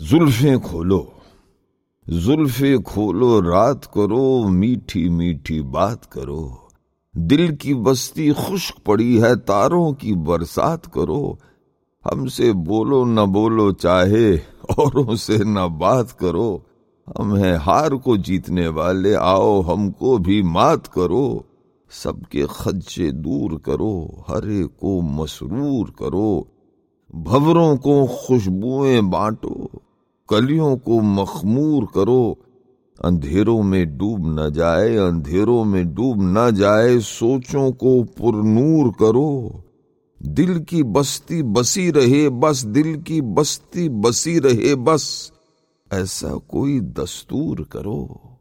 जुल्फें खोलो, जुल्फे खोलो, रात करो, मीठी मीठी बात करो। दिल की बस्ती खुश्क पड़ी है, तारों की बरसात करो। हमसे बोलो न बोलो, चाहे औरों से न बात करो। हम हैं हार को जीतने वाले, आओ हमको भी मात करो। सबके खदशे दूर करो, हरे को मसरूर करो। भंवरों को खुशबुएं बांटो, कलियों को मखमूर करो। अंधेरों में डूब न जाए, अंधेरों में डूब न जाए, सोचों को पुरनूर करो। दिल की बस्ती बसी रहे बस, दिल की बस्ती बसी रहे बस, ऐसा कोई दस्तूर करो।